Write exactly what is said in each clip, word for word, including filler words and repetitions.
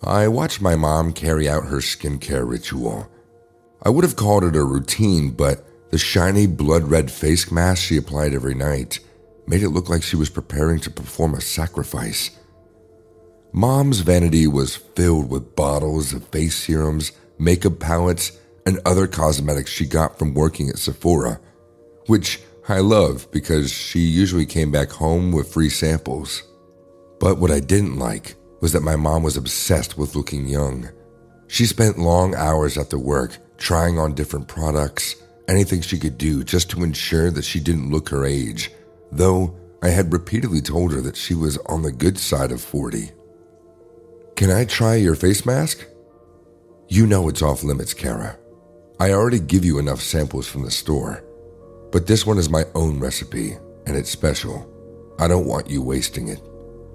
I watched my mom carry out her skincare ritual. I would have called it a routine, but the shiny blood-red face mask she applied every night made it look like she was preparing to perform a sacrifice. Mom's vanity was filled with bottles of face serums, makeup palettes, and other cosmetics she got from working at Sephora, which I love because she usually came back home with free samples. But what I didn't like was that my mom was obsessed with looking young. She spent long hours after work trying on different products, anything she could do just to ensure that she didn't look her age, though I had repeatedly told her that she was on the good side of forty. "Can I try your face mask?" "You know it's off limits, Kara. I already give you enough samples from the store, but this one is my own recipe, and it's special. I don't want you wasting it."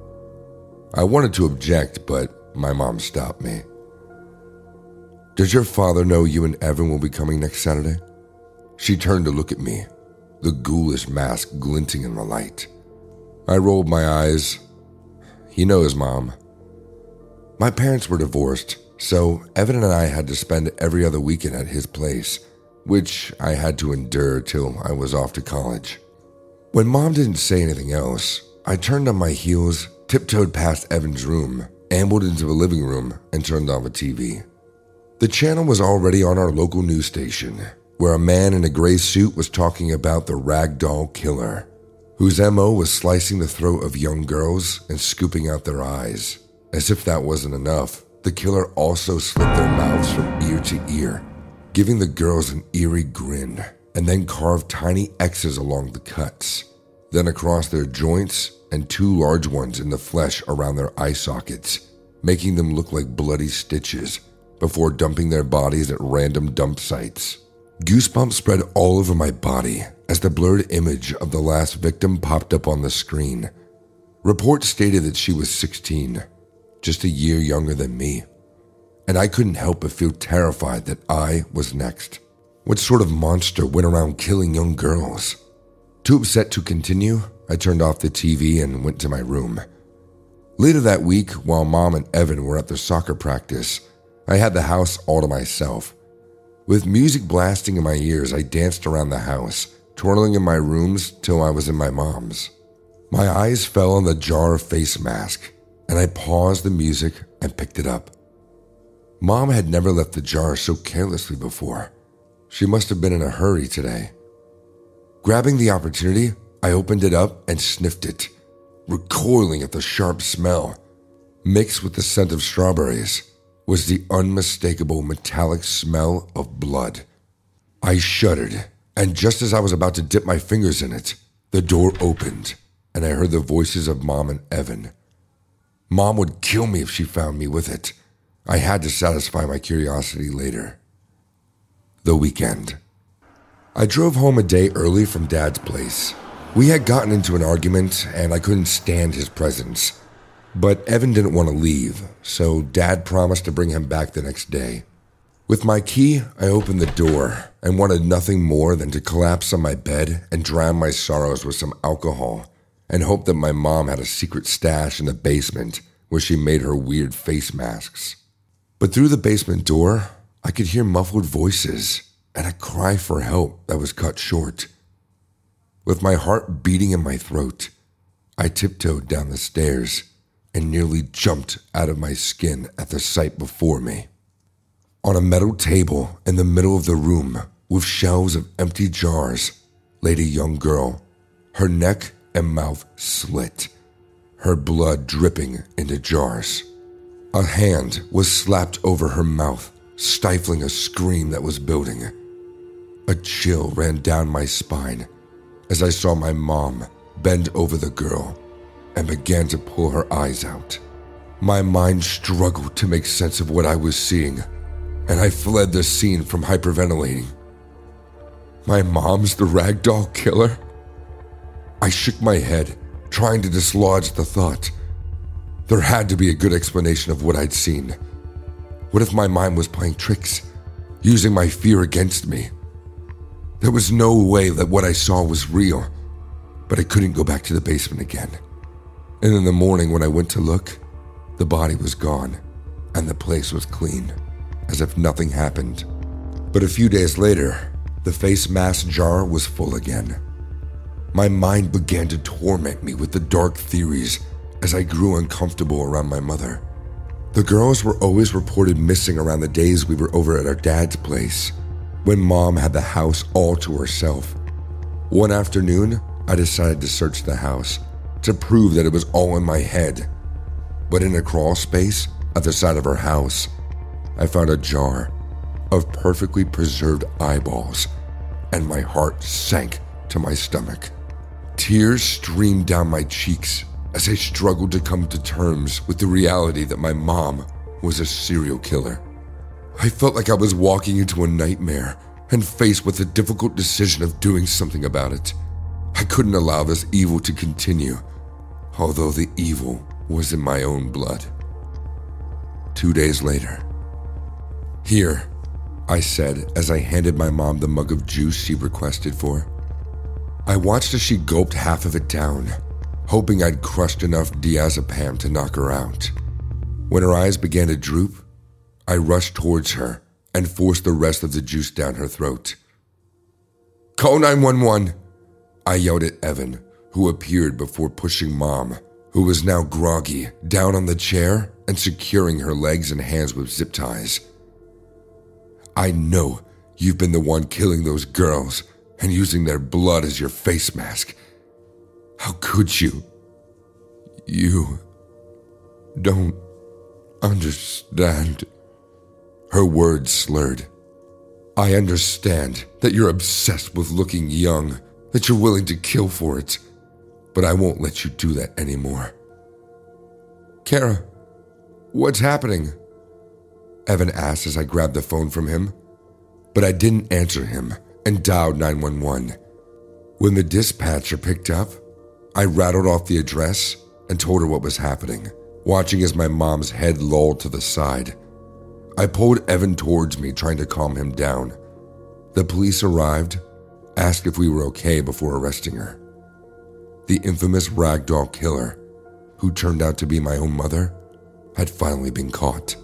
I wanted to object, but my mom stopped me. "Does your father know you and Evan will be coming next Saturday?" She turned to look at me, the ghoulish mask glinting in the light. I rolled my eyes. "He knows, Mom." My parents were divorced, so Evan and I had to spend every other weekend at his place, which I had to endure till I was off to college. When Mom didn't say anything else, I turned on my heels, tiptoed past Evan's room, ambled into the living room, and turned on the T V. The channel was already on our local news station, where a man in a gray suit was talking about the ragdoll killer, whose M O was slicing the throat of young girls and scooping out their eyes. As if that wasn't enough, the killer also slit their mouths from ear to ear, giving the girls an eerie grin, and then carved tiny X's along the cuts, then across their joints and two large ones in the flesh around their eye sockets, making them look like bloody stitches before dumping their bodies at random dump sites. Goosebumps spread all over my body as the blurred image of the last victim popped up on the screen. Reports stated that she was sixteen, just a year younger than me, and I couldn't help but feel terrified that I was next. What sort of monster went around killing young girls? Too upset to continue, I turned off the T V and went to my room. Later that week, while Mom and Evan were at their soccer practice, I had the house all to myself. With music blasting in my ears, I danced around the house, twirling in my rooms till I was in my mom's. My eyes fell on the jar of face mask, and I paused the music and picked it up. Mom had never left the jar so carelessly before. She must have been in a hurry today. Grabbing the opportunity, I opened it up and sniffed it, recoiling at the sharp smell. Mixed with the scent of strawberries was the unmistakable metallic smell of blood. I shuddered, and just as I was about to dip my fingers in it, the door opened, and I heard the voices of Mom and Evan. Mom would kill me if she found me with it. I had to satisfy my curiosity later. The weekend. I drove home a day early from Dad's place. We had gotten into an argument, and I couldn't stand his presence. But Evan didn't want to leave, so Dad promised to bring him back the next day. With my key, I opened the door and wanted nothing more than to collapse on my bed and drown my sorrows with some alcohol and hope that my mom had a secret stash in the basement where she made her weird face masks. But through the basement door, I could hear muffled voices and a cry for help that was cut short. With my heart beating in my throat, I tiptoed down the stairs and nearly jumped out of my skin at the sight before me. On a metal table in the middle of the room, with shelves of empty jars, laid a young girl, her neck and mouth slit, her blood dripping into jars. A hand was slapped over her mouth, stifling a scream that was building. A chill ran down my spine as I saw my mom bend over the girl and began to pull her eyes out. My mind struggled to make sense of what I was seeing, and I fled the scene from hyperventilating. My mom's the ragdoll killer? I shook my head, trying to dislodge the thought. There had to be a good explanation of what I'd seen. What if my mind was playing tricks, using my fear against me? There was no way that what I saw was real, but I couldn't go back to the basement again. And in the morning when I went to look, the body was gone, and the place was clean, as if nothing happened. But a few days later, the face mask jar was full again. My mind began to torment me with the dark theories as I grew uncomfortable around my mother. The girls were always reported missing around the days we were over at our dad's place, when Mom had the house all to herself. One afternoon, I decided to search the house to prove that it was all in my head. But in a crawl space at the side of her house, I found a jar of perfectly preserved eyeballs, and my heart sank to my stomach. Tears streamed down my cheeks as I struggled to come to terms with the reality that my mom was a serial killer. I felt like I was walking into a nightmare and faced with the difficult decision of doing something about it. I couldn't allow this evil to continue, although the evil was in my own blood. Two days later. "Here," I said as I handed my mom the mug of juice she requested for. I watched as she gulped half of it down, hoping I'd crushed enough diazepam to knock her out. When her eyes began to droop, I rushed towards her and forced the rest of the juice down her throat. "Call nine one one, I yelled at Evan, who appeared before pushing Mom, who was now groggy, down on the chair and securing her legs and hands with zip ties. "I know you've been the one killing those girls and using their blood as your face mask. How could you? You don't understand." Her words slurred. "I understand that you're obsessed with looking young, that you're willing to kill for it, but I won't let you do that anymore." "Kara, what's happening?" Evan asked as I grabbed the phone from him, but I didn't answer him and dialed nine one one. When the dispatcher picked up, I rattled off the address and told her what was happening, watching as my mom's head lolled to the side. I pulled Evan towards me, trying to calm him down. The police arrived, asked if we were okay before arresting her. The infamous ragdoll killer, who turned out to be my own mother, had finally been caught.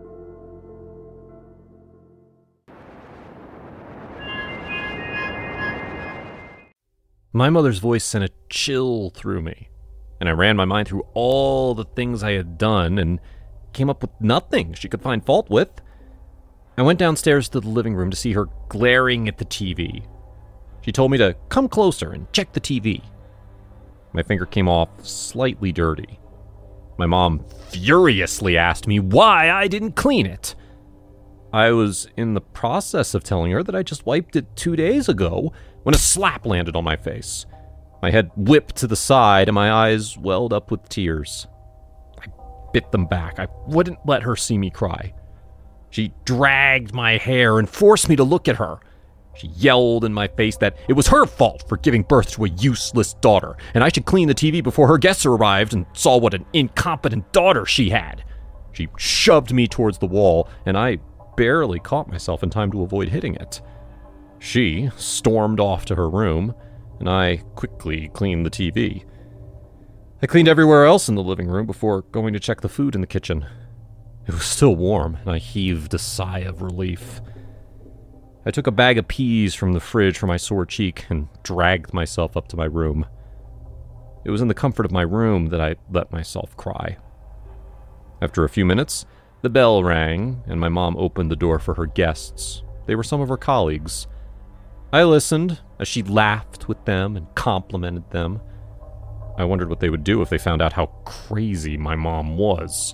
My mother's voice sent a chill through me, and I ran my mind through all the things I had done and came up with nothing she could find fault with. I went downstairs to the living room to see her glaring at the T V. She told me to come closer and check the T V. My finger came off slightly dirty. My mom furiously asked me why I didn't clean it. I was in the process of telling her that I just wiped it two days ago when a slap landed on my face. My head whipped to the side and my eyes welled up with tears. I bit them back. I wouldn't let her see me cry. She dragged my hair and forced me to look at her. She yelled in my face that it was her fault for giving birth to a useless daughter, and I should clean the T V before her guests arrived and saw what an incompetent daughter she had. She shoved me towards the wall, and I barely caught myself in time to avoid hitting it. She stormed off to her room, and I quickly cleaned the T V. I cleaned everywhere else in the living room before going to check the food in the kitchen. It was still warm, and I heaved a sigh of relief. I took a bag of peas from the fridge for my sore cheek and dragged myself up to my room. It was in the comfort of my room that I let myself cry. After a few minutes, the bell rang, and my mom opened the door for her guests. They were some of her colleagues. I listened as she laughed with them and complimented them. I wondered what they would do if they found out how crazy my mom was.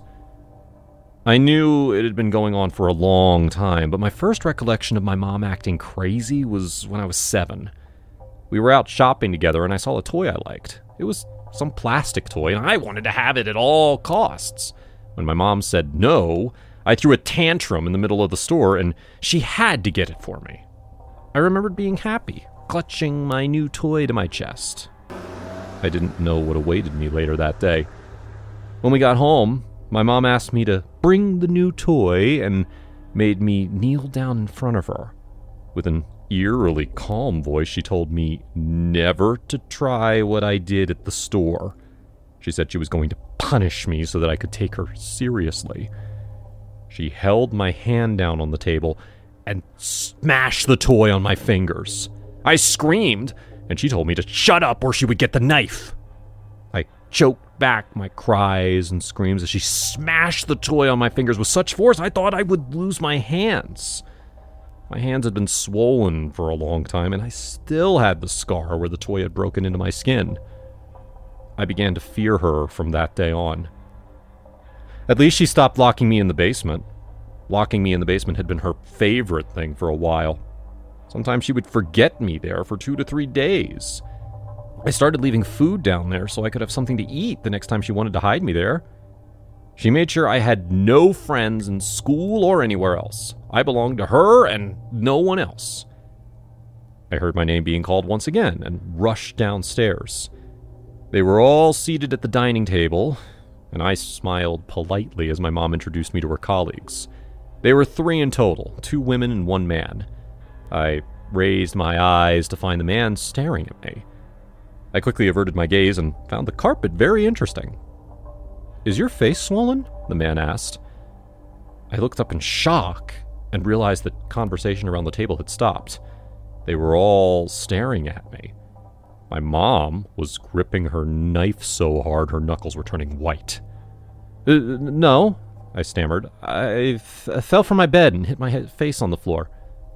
I knew it had been going on for a long time, but my first recollection of my mom acting crazy was when I was seven. We were out shopping together and I saw a toy I liked. It was some plastic toy and I wanted to have it at all costs. When my mom said no, I threw a tantrum in the middle of the store and she had to get it for me. I remembered being happy, clutching my new toy to my chest. I didn't know what awaited me later that day. When we got home, my mom asked me to bring the new toy and made me kneel down in front of her. With an eerily calm voice, she told me never to try what I did at the store. She said she was going to punish me so that I could take her seriously. She held my hand down on the table and smashed the toy on my fingers. I screamed, and she told me to shut up or she would get the knife. I choked back my cries and screams as she smashed the toy on my fingers with such force I thought I would lose my hands. My hands had been swollen for a long time, and I still had the scar where the toy had broken into my skin. I began to fear her from that day on. At least she stopped locking me in the basement. Locking me in the basement had been her favorite thing for a while. Sometimes she would forget me there for two to three days. I started leaving food down there so I could have something to eat the next time she wanted to hide me there. She made sure I had no friends in school or anywhere else. I belonged to her and no one else. I heard my name being called once again and rushed downstairs. They were all seated at the dining table, and I smiled politely as my mom introduced me to her colleagues. They were three in total, two women and one man. I raised my eyes to find the man staring at me. I quickly averted my gaze and found the carpet very interesting. "Is your face swollen?" the man asked. I looked up in shock and realized that conversation around the table had stopped. They were all staring at me. My mom was gripping her knife so hard her knuckles were turning white. Uh, no, I stammered. I, f- I fell from my bed and hit my head- face on the floor.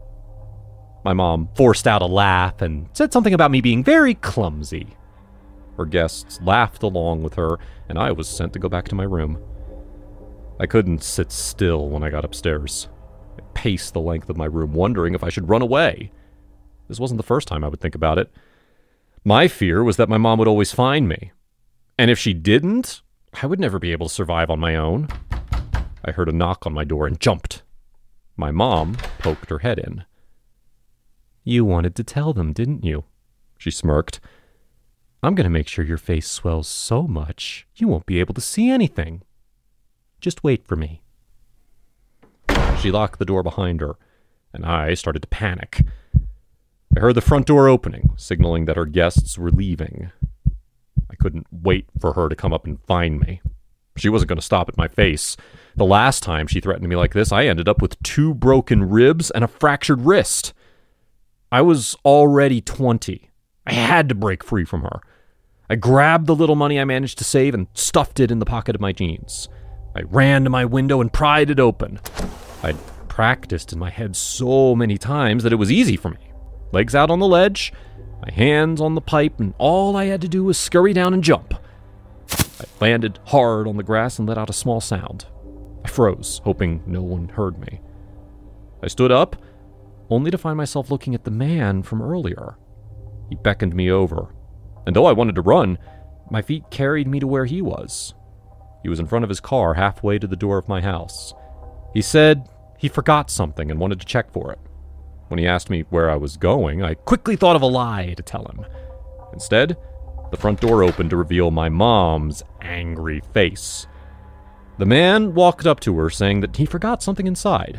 My mom forced out a laugh and said something about me being very clumsy. Her guests laughed along with her, and I was sent to go back to my room. I couldn't sit still when I got upstairs. I paced the length of my room, wondering if I should run away. This wasn't the first time I would think about it. My fear was that my mom would always find me. And if she didn't, I would never be able to survive on my own. I heard a knock on my door and jumped. My mom poked her head in. "You wanted to tell them, didn't you?" She smirked. "I'm going to make sure your face swells so much you won't be able to see anything. Just wait for me." She locked the door behind her, and I started to panic. I heard the front door opening, signaling that her guests were leaving. I couldn't wait for her to come up and find me. She wasn't going to stop at my face. The last time she threatened me like this, I ended up with two broken ribs and a fractured wrist. I was already twenty. I had to break free from her. I grabbed the little money I managed to save and stuffed it in the pocket of my jeans. I ran to my window and pried it open. I'd practiced in my head so many times that it was easy for me. Legs out on the ledge, my hands on the pipe, and all I had to do was scurry down and jump. I landed hard on the grass and let out a small sound. I froze, hoping no one heard me. I stood up, only to find myself looking at the man from earlier. He beckoned me over, and though I wanted to run, my feet carried me to where he was. He was in front of his car halfway to the door of my house. He said he forgot something and wanted to check for it. When he asked me where I was going, I quickly thought of a lie to tell him. Instead, the front door opened to reveal my mom's angry face. The man walked up to her, saying that he forgot something inside.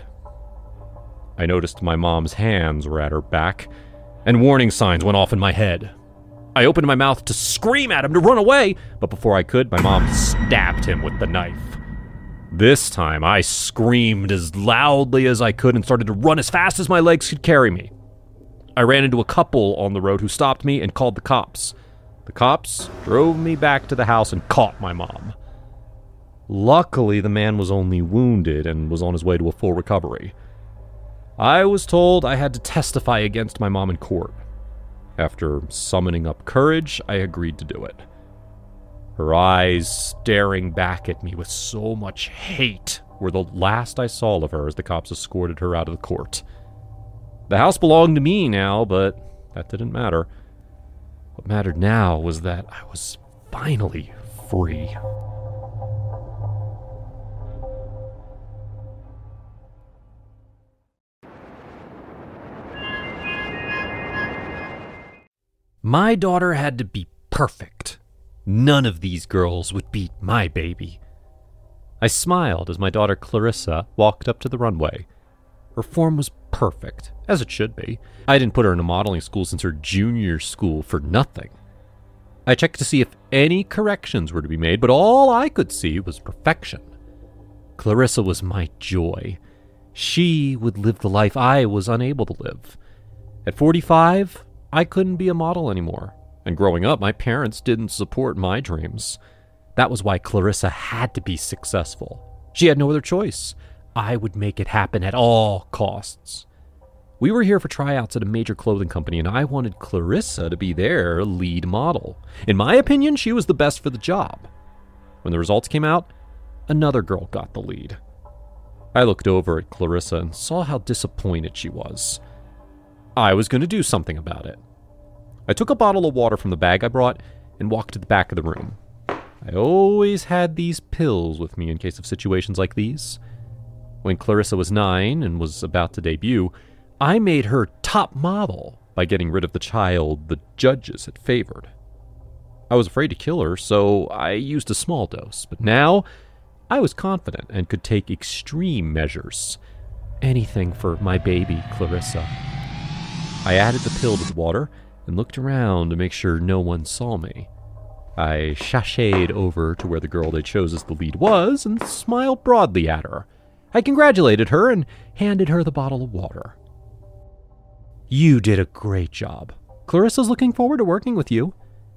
I noticed my mom's hands were at her back, and warning signs went off in my head. I opened my mouth to scream at him to run away, but before I could, my mom stabbed him with the knife. This time, I screamed as loudly as I could and started to run as fast as my legs could carry me. I ran into a couple on the road who stopped me and called the cops. The cops drove me back to the house and caught my mom. Luckily, the man was only wounded and was on his way to a full recovery. I was told I had to testify against my mom in court. After summoning up courage, I agreed to do it. Her eyes staring back at me with so much hate were the last I saw of her as the cops escorted her out of the court. The house belonged to me now, but that didn't matter. What mattered now was that I was finally free. My daughter had to be perfect. None of these girls would beat my baby. I smiled as my daughter Clarissa walked up to the runway. Her form was perfect, as it should be. I didn't put her in a modeling school since her junior school for nothing. I checked to see if any corrections were to be made, but all I could see was perfection. Clarissa was my joy. She would live the life I was unable to live. At forty-five, I couldn't be a model anymore. And growing up, my parents didn't support my dreams. That was why Clarissa had to be successful. She had no other choice. I would make it happen at all costs. We were here for tryouts at a major clothing company, and I wanted Clarissa to be their lead model. In my opinion, she was the best for the job. When the results came out, another girl got the lead. I looked over at Clarissa and saw how disappointed she was. I was going to do something about it. I took a bottle of water from the bag I brought and walked to the back of the room. I always had these pills with me in case of situations like these. When Clarissa was nine and was about to debut, I made her top model by getting rid of the child the judges had favored. I was afraid to kill her, so I used a small dose, but now I was confident and could take extreme measures. Anything for my baby, Clarissa. I added the pill to the water and looked around to make sure no one saw me. I sashayed over to where the girl they chose as the lead was and smiled broadly at her. I congratulated her and handed her the bottle of water. You did a great job. Clarissa's looking forward to working with you.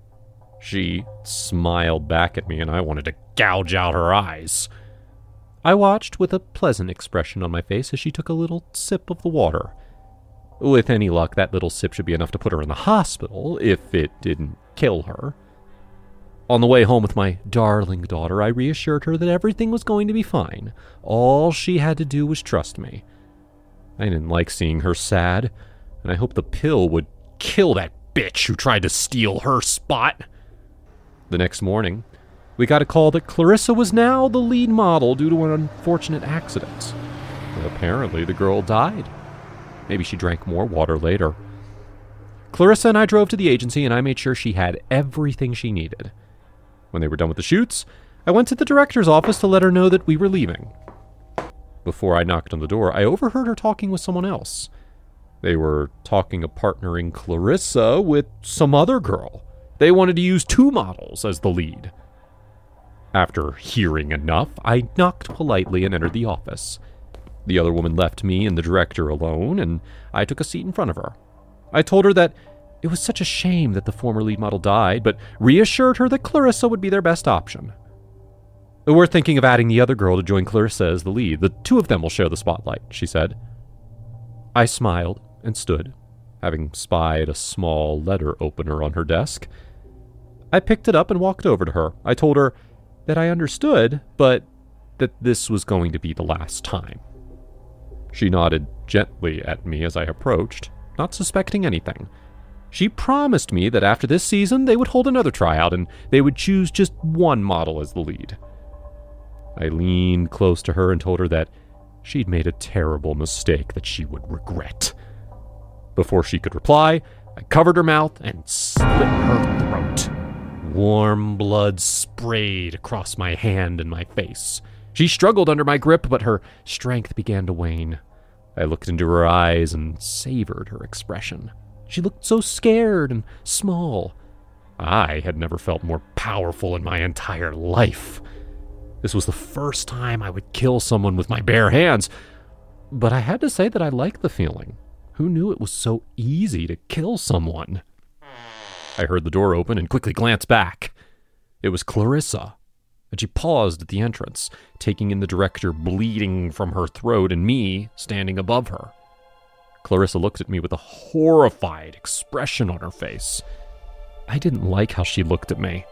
She smiled back at me and I wanted to gouge out her eyes. I watched with a pleasant expression on my face as she took a little sip of the water. With any luck, that little sip should be enough to put her in the hospital, if it didn't kill her. On the way home with my darling daughter, I reassured her that everything was going to be fine. All she had to do was trust me. I didn't like seeing her sad, and I hoped the pill would kill that bitch who tried to steal her spot. The next morning, we got a call that Clarissa was now the lead model due to an unfortunate accident. Apparently, the girl died. Maybe she drank more water later. Clarissa and I drove to the agency, and I made sure she had everything she needed. When they were done with the shoots, I went to the director's office to let her know that we were leaving. Before I knocked on the door, I overheard her talking with someone else. They were talking of partnering Clarissa with some other girl. They wanted to use two models as the lead. After hearing enough, I knocked politely and entered the office. The other woman left me and the director alone, and I took a seat in front of her. I told her that it was such a shame that the former lead model died, but reassured her that Clarissa would be their best option. We're thinking of adding the other girl to join Clarissa as the lead. The two of them will share the spotlight, she said. I smiled and stood, having spied a small letter opener on her desk. I picked it up and walked over to her. I told her that I understood, but that this was going to be the last time. She nodded gently at me as I approached, not suspecting anything. She promised me that after this season, they would hold another tryout and they would choose just one model as the lead. I leaned close to her and told her that she'd made a terrible mistake that she would regret. Before she could reply, I covered her mouth and slit her throat. Warm blood sprayed across my hand and my face. She struggled under my grip, but her strength began to wane. I looked into her eyes and savored her expression. She looked so scared and small. I had never felt more powerful in my entire life. This was the first time I would kill someone with my bare hands, but I had to say that I liked the feeling. Who knew it was so easy to kill someone? I heard the door open and quickly glanced back. It was Clarissa, and she paused at the entrance, taking in the director bleeding from her throat and me standing above her. Clarissa looked at me with a horrified expression on her face. I didn't like how she looked at me.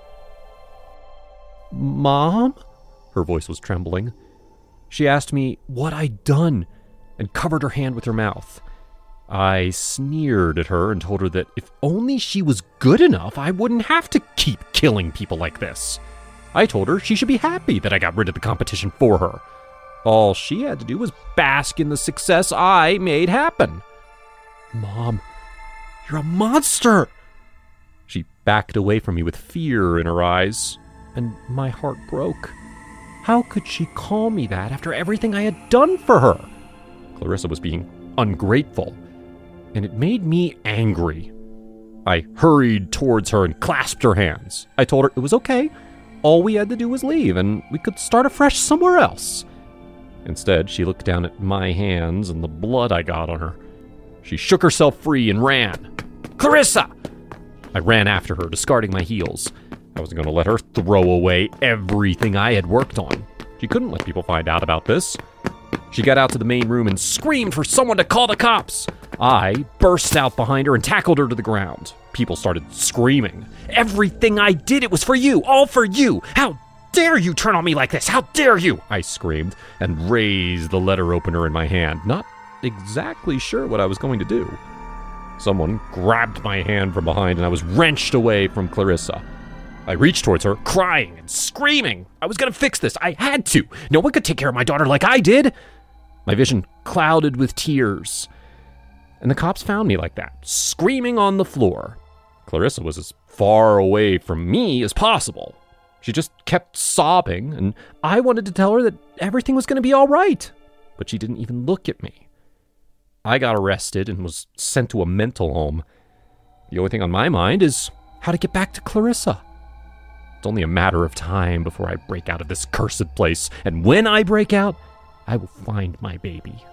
Mom? Her voice was trembling. She asked me what I'd done and covered her hand with her mouth. I sneered at her and told her that if only she was good enough, I wouldn't have to keep killing people like this. I told her she should be happy that I got rid of the competition for her. All she had to do was bask in the success I made happen. Mom, you're a monster! She backed away from me with fear in her eyes, and my heart broke. How could she call me that after everything I had done for her? Clarissa was being ungrateful, and it made me angry. I hurried towards her and clasped her hands. I told her it was okay. All we had to do was leave, and we could start afresh somewhere else. Instead, she looked down at my hands and the blood I got on her. She shook herself free and ran. "Clarissa!" I ran after her, discarding my heels. I wasn't going to let her throw away everything I had worked on. She couldn't let people find out about this. She got out to the main room and screamed for someone to call the cops. I burst out behind her and tackled her to the ground. People started screaming. "Everything I did, it was for you, all for you. How dare you turn on me like this? How dare you?" I screamed and raised the letter opener in my hand, not exactly sure what I was going to do. Someone grabbed my hand from behind and I was wrenched away from Clarissa. I reached towards her, crying and screaming. I was going to fix this. I had to. No one could take care of my daughter like I did. My vision clouded with tears. And the cops found me like that, screaming on the floor. Clarissa was as far away from me as possible. She just kept sobbing, and I wanted to tell her that everything was going to be all right. But she didn't even look at me. I got arrested and was sent to a mental home. The only thing on my mind is how to get back to Clarissa. It's only a matter of time before I break out of this cursed place, and when I break out, I will find my baby.